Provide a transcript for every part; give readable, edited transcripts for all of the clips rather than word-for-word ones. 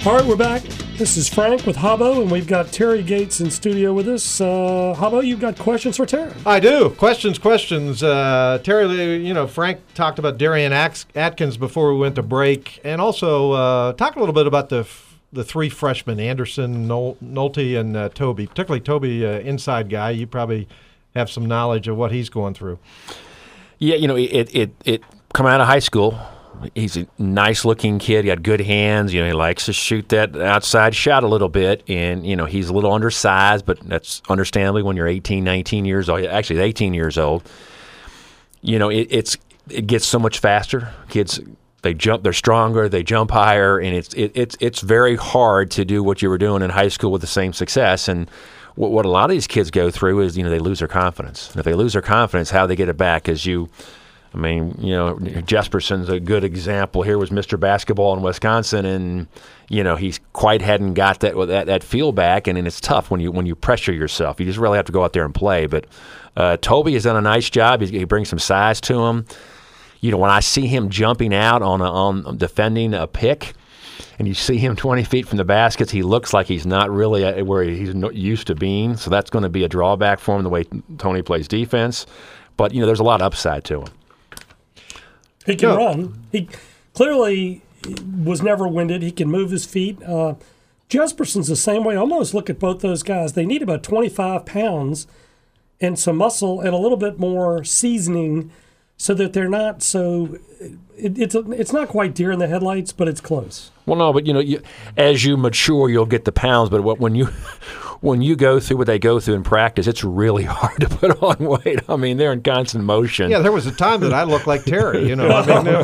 All right, we're back. This is Frank with Habbo, and we've got Terry Gates in studio with us. Habbo, you've got questions for Terry? I do. Questions. Terry, Frank talked about Darian Atkins before we went to break, and also talk a little bit about the three freshmen, Anderson, Nolte, and Toby. Particularly Toby, inside guy. You probably have some knowledge of what he's going through. Yeah, it coming out of high school. He's a nice-looking kid. He got good hands. He likes to shoot that outside shot a little bit. And, he's a little undersized, but that's understandably when you're 18, 19 years old. Actually, 18 years old. It gets so much faster. Kids, they jump. They're stronger. They jump higher. And it's very hard to do what you were doing in high school with the same success. And what a lot of these kids go through is, they lose their confidence. And if they lose their confidence, how they get it back is Jesperson's a good example. Here was Mr. Basketball in Wisconsin, and he's quite hadn't got that feel back, and it's tough when you pressure yourself. You just really have to go out there and play. But Toby has done a nice job. He brings some size to him. When I see him jumping out on defending a pick, and you see him 20 feet from the baskets, he looks like he's not really where he's used to being. So that's going to be a drawback for him the way Tony plays defense. But there's a lot of upside to him. He can run. He clearly was never winded. He can move his feet. Jesperson's the same way. I almost look at both those guys. They need about 25 pounds and some muscle and a little bit more seasoning so that they're not so it's not quite deer in the headlights, but it's close. Well, no, but as you mature, you'll get the pounds. But when you go through what they go through in practice, it's really hard to put on weight. They're in constant motion. Yeah, there was a time that I looked like Terry. When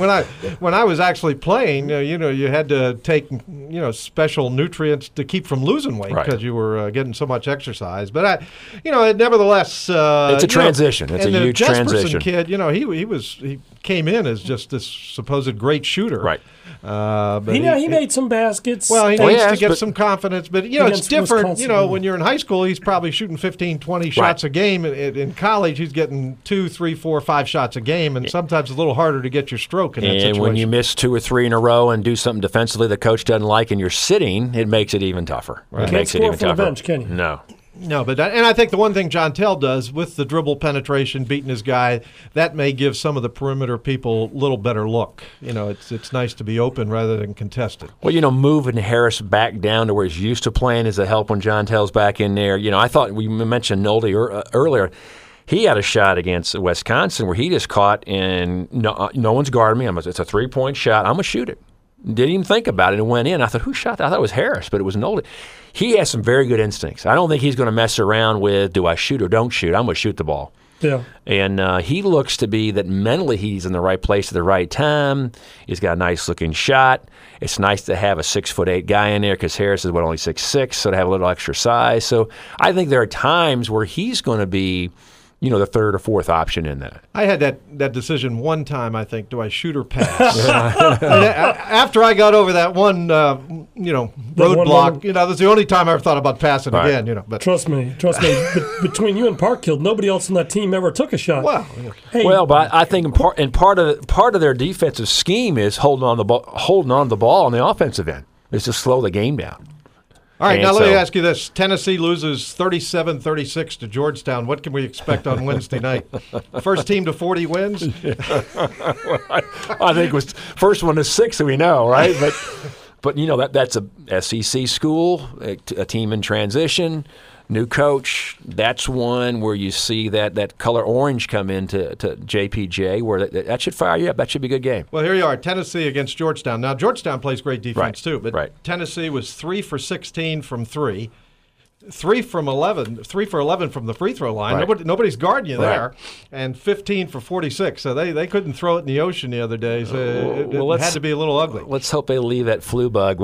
I was actually playing, you had to take special nutrients to keep from losing weight because you were getting so much exercise. But nevertheless, it's a transition. It's a huge transition. Kid, he came in as just this supposed great shooter. Right. But he made some baskets. Well, he needs to get some confidence. But, it's different. Wisconsin. When you're in high school, he's probably shooting 15, 20 shots a game. In college, he's getting 2, 3, 4, 5 shots a game. And sometimes it's a little harder to get your stroke in that situation. And when you miss 2 or 3 in a row and do something defensively the coach doesn't like and you're sitting, it makes it even tougher. Right. Can't score from the bench, can you? No. No, but I think the one thing John Tell does with the dribble penetration, beating his guy, that may give some of the perimeter people a little better look. It's nice to be open rather than contested. Well, moving Harris back down to where he's used to playing is a help when John Tell's back in there. I thought we mentioned Nolte earlier. He had a shot against Wisconsin where he just caught and no one's guarding me. It's a 3-point shot. I'm going to shoot it. Didn't even think about it and went in. I thought, who shot that? I thought it was Harris, but it was Nolte. He has some very good instincts. I don't think he's going to mess around with, do I shoot or don't shoot? I'm going to shoot the ball. Yeah. And he looks to be that mentally he's in the right place at the right time. He's got a nice-looking shot. It's nice to have a 6'8" guy in there because Harris is, only 6'6", so to have a little extra size. So I think there are times where he's going to be the third or fourth option in that. I had that decision one time, I think, do I shoot or pass? After I got over that one, roadblock, that's the only time I ever thought about passing again, But Trust me, between you and Parkhill, nobody else on that team ever took a shot. But I think part of their defensive scheme is holding on the ball on the offensive end. Is to slow the game down. All right, now let me ask you this. Tennessee loses 37-36 to Georgetown. What can we expect on Wednesday night? First team to 40 wins? I think it was first one to 6 that we know, right? But that's a SEC school, a team in transition, new coach. That's one where you see that color orange come into JPJ, where that should fire you up. That should be a good game. Well, here you are, Tennessee against Georgetown. Now, Georgetown plays great defense too, but Tennessee was 3 for 16 from 3. 3 for 11 from the free throw line. Nobody's guarding you there, and 15 for 46. So they couldn't throw it in the ocean the other day. So it had to be a little ugly. Let's hope they leave that flu bug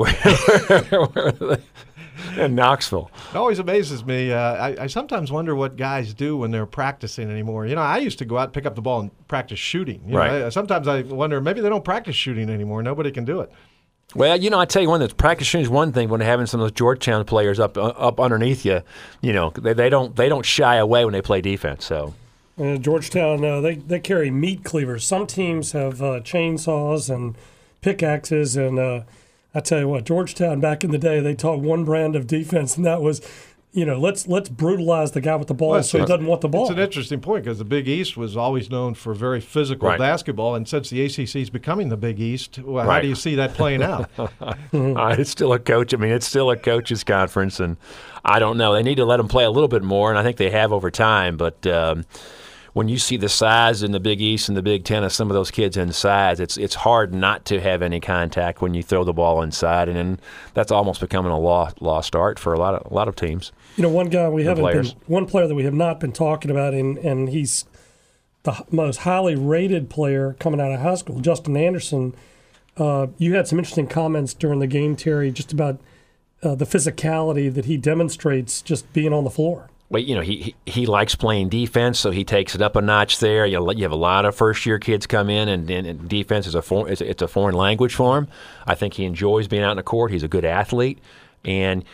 in Knoxville. It always amazes me. I sometimes wonder what guys do when they're practicing anymore. I used to go out and pick up the ball and practice shooting. Sometimes I wonder maybe they don't practice shooting anymore. Nobody can do it. Well, I tell you one, that practice shooting is one thing. When they're having some of those Georgetown players up underneath you, they don't shy away when they play defense. So. Georgetown, they carry meat cleavers. Some teams have chainsaws and pickaxes, and I tell you what, Georgetown back in the day, they taught one brand of defense, and that was, let's brutalize the guy with the ball so he doesn't want the ball. It's an interesting point because the Big East was always known for very physical basketball, and since the ACC is becoming the Big East, how do you see that playing out? It's still a coach. I mean, it's still a coaches' conference, and I don't know. They need to let them play a little bit more, and I think they have over time, but when you see the size in the Big East and the Big Ten of some of those kids inside, it's hard not to have any contact when you throw the ball inside, and then that's almost becoming a lost art for a lot of teams. One guy one player that we have not been talking about, and he's the most highly rated player coming out of high school, Justin Anderson. You had some interesting comments during the game, Terry, just about the physicality that he demonstrates just being on the floor. Well, he likes playing defense, so he takes it up a notch there. You have a lot of first-year kids come in, and defense is it's a foreign language for him. I think he enjoys being out in the court. He's a good athlete. And,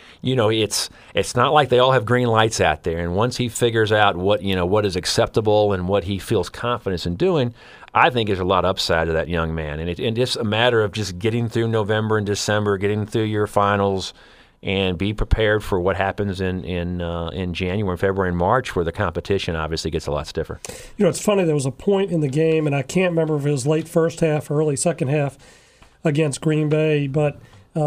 it's not like they all have green lights out there. And once he figures out what is acceptable and what he feels confidence in doing, I think there's a lot of upside to that young man. And it's just a matter of just getting through November and December, getting through your finals, and be prepared for what happens in January, February, and March, where the competition obviously gets a lot stiffer. It's funny. There was a point in the game, and I can't remember if it was late first half or early second half against Green Bay, but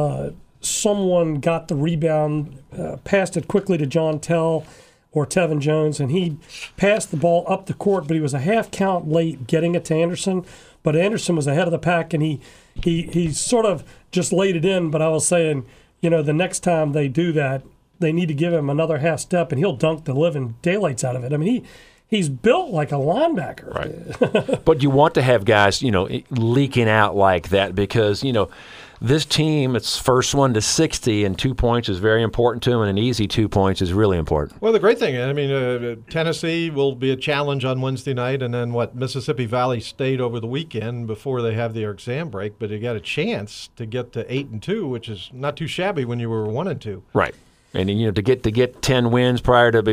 someone got the rebound, passed it quickly to John Tell or Tevin Jones, and he passed the ball up the court, but he was a half count late getting it to Anderson. But Anderson was ahead of the pack, and he sort of just laid it in. But I was saying, the next time they do that, they need to give him another half step, and he'll dunk the living daylights out of it. I mean, he's built like a linebacker. Right. But you want to have guys, leaking out like that because, this team, it's first one to 60, and 2 points is very important to them, and an easy 2 points is really important. Well, the great thing, Tennessee will be a challenge on Wednesday night, and then Mississippi Valley State over the weekend before they have their exam break. But you got a chance to get to 8-2, which is not too shabby when you were 1-2. Right, and to get 10 wins prior to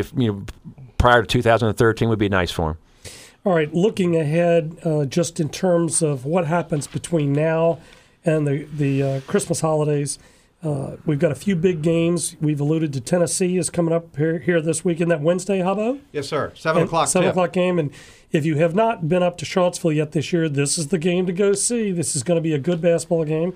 2013 would be nice for them. All right, looking ahead, just in terms of what happens between now and the Christmas holidays, we've got a few big games. We've alluded to Tennessee is coming up here this weekend. That Wednesday, Habbo? Yes, sir. 7 o'clock. 7 o'clock game. And if you have not been up to Charlottesville yet this year, this is the game to go see. This is going to be a good basketball game.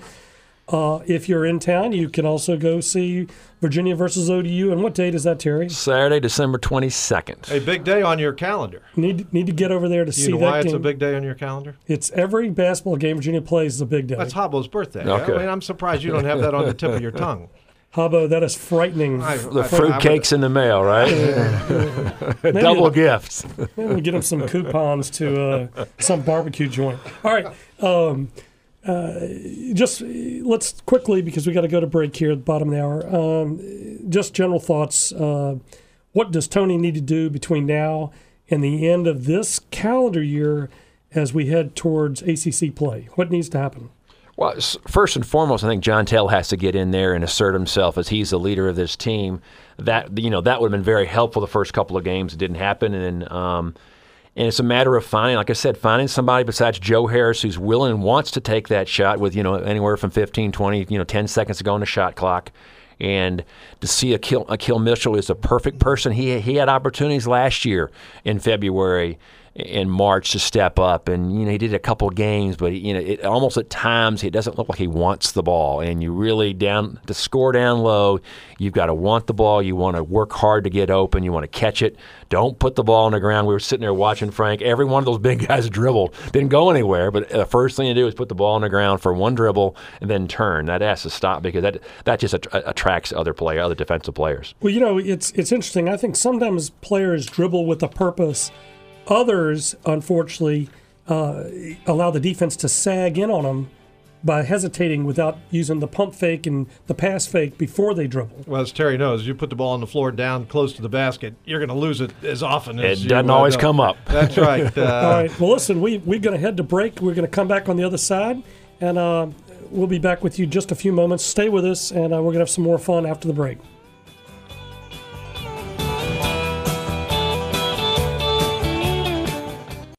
If you're in town, you can also go see Virginia versus ODU. And what date is that, Terry? Saturday, December 22nd. A big day on your calendar. Need to get over there to see that game. You know why it's a big day on your calendar? It's every basketball game Virginia plays is a big day. That's Habbo's birthday. Okay. I'm surprised you don't have that on the tip of your tongue. Habbo, that is frightening. The fruitcake's in the mail, right? Double gifts. Maybe we'll get him some coupons to some barbecue joint. All right. Just let's quickly, because we got to go to break here at the bottom of the hour. Just general thoughts. What does Tony need to do between now and the end of this calendar year as we head towards ACC play? What needs to happen? Well, first and foremost, I think John Tell has to get in there and assert himself as he's the leader of this team. That would have been very helpful the first couple of games. It didn't happen, and it's a matter of finding somebody besides Joe Harris who's willing and wants to take that shot with, anywhere from 15, 20, 10 seconds to go on the shot clock. And to see Akil Mitchell is a perfect person. He had opportunities last year in February and March to step up, and he did a couple of games, but it almost at times it doesn't look like he wants the ball. And you really to score down low, you've got to want the ball. You want to work hard to get open. You want to catch it. Don't put the ball on the ground. We were sitting there watching Frank. Every one of those big guys dribbled, didn't go anywhere. But the first thing to do is put the ball on the ground for one dribble and then turn. That has to stop because that just attracts other defensive players. Well, it's interesting. I think sometimes players dribble with a purpose. Others, unfortunately, allow the defense to sag in on them by hesitating without using the pump fake and the pass fake before they dribble. Well, as Terry knows, you put the ball on the floor down close to the basket, you're going to lose it as often as it doesn't always come up. That's right. All right. Well, listen, we're going to head to break. We're going to come back on the other side, and we'll be back with you just a few moments. Stay with us, and we're going to have some more fun after the break.